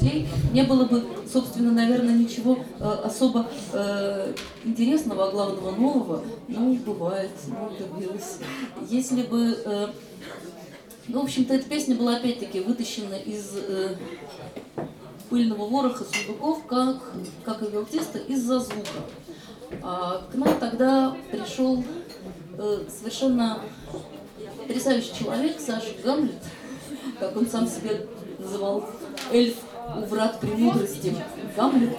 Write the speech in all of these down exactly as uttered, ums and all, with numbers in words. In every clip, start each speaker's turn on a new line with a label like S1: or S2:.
S1: друзей, не было бы, собственно, наверное, ничего э, особо э, интересного, а главного нового. Ну, бывает, ну, добилась. Если бы... Э, ну, в общем-то, эта песня была опять-таки вытащена из э, пыльного вороха сундуков, как, как и виолончелиста, из-за звука. А к нам тогда пришел э, совершенно потрясающий человек, Саша Гамлет, как он сам себя называл, эльф у врат премудрости, Гамлет.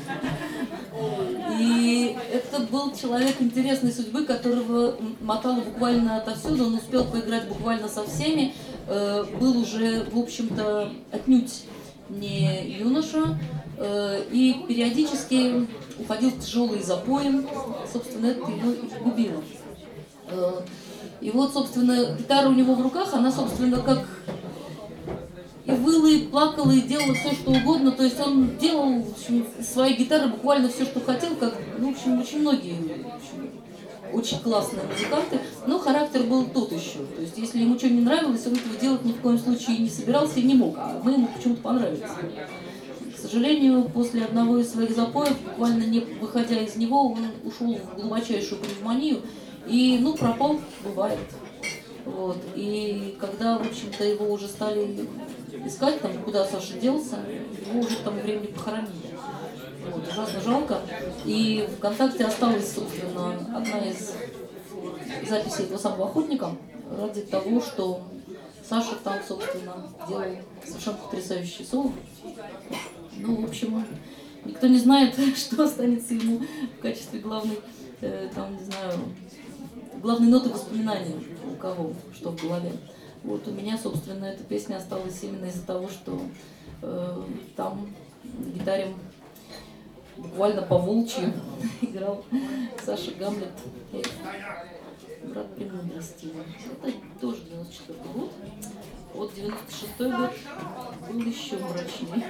S1: И это был человек интересной судьбы, которого мотало буквально отовсюду, он успел поиграть буквально со всеми, э, был уже, в общем-то, отнюдь не юноша, э, и периодически уходил в тяжелые запои, собственно, это его и губило. Э, и вот, собственно, гитара у него в руках, она, собственно, как и выла, и плакала, и делала все, что угодно, то есть он делал, в общем, из своей гитары буквально все, что хотел, как, ну, в общем, очень многие, в общем, очень классные музыканты, но характер был тот еще. То есть, если ему что-то не нравилось, он этого делать ни в коем случае не собирался и не мог, а мы ему почему-то понравились. К сожалению, после одного из своих запоев, буквально не выходя из него, он ушел в глубочайшую пневмонию и, ну, пропал, бывает. Вот. И когда, в общем-то, его уже стали искать, там, куда Саша делся, его уже к тому времени похоронили. Вот, ужасно жалко. И ВКонтакте осталась, собственно, одна из записей этого самого охотника ради того, что Саша там, собственно, делал совершенно потрясающий соло. Ну, в общем, никто не знает, что останется ему в качестве главной, э, там, не знаю, главной ноты воспоминания, у кого, что в голове. Вот у меня, собственно, эта песня осталась именно из-за того, что э, там на гитаре буквально по-волчьи играл Саша Гамлет, брат премудрости. Это тоже девяносто четвёртый год. Вот девяносто шестой год был еще мрачнее.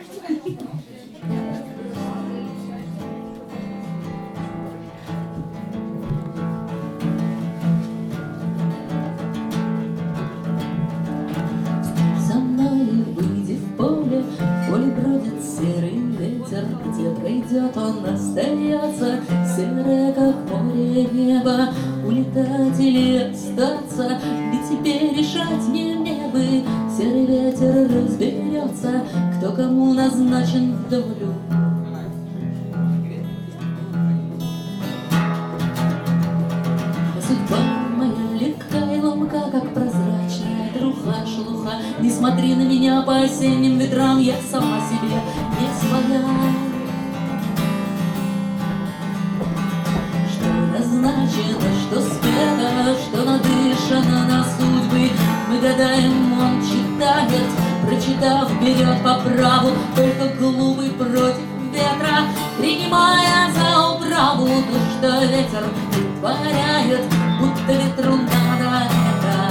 S1: За мной выйди в поле, в поле бродит серый ветер, где пройдет он, остается серое, как море, небо. Улетать или остаться, ведь тебе решать не мне бы. Серый ветер разберется, кто кому назначен в долю. Судьба моя легка и ломка, как прозрачная труха, шелуха. Не смотри на меня по осенним ветрам, я сама себе не своя. Назначено, что спето, что надышано на судьбы. Мы гадаем, он читает, прочитав, берет по праву. Только глупый против ветра, принимая за управу то, что ветер притворяет, будто ветру надо это.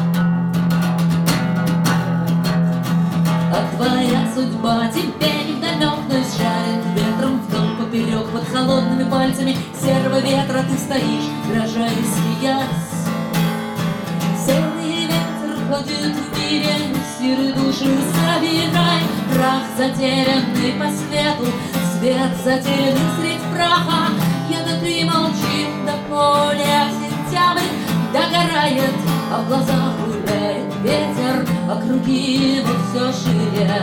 S1: А твоя судьба тебе невдомек, но жарит ветром вдоль поперек. Под холодными пальцами серого ветра ты стоишь, дрожа и смеясь. Серый ветер ходит в мире, сиры души собирай. Прах затерянный по свету, свет затерянный средь праха. Ягоды молчит до поля, сентябрь догорает, а в глазах гуляет ветер, а круги его все шире.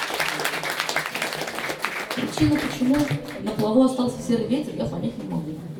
S1: Причина, почему на плаву остался серый ветер, я понять не могу.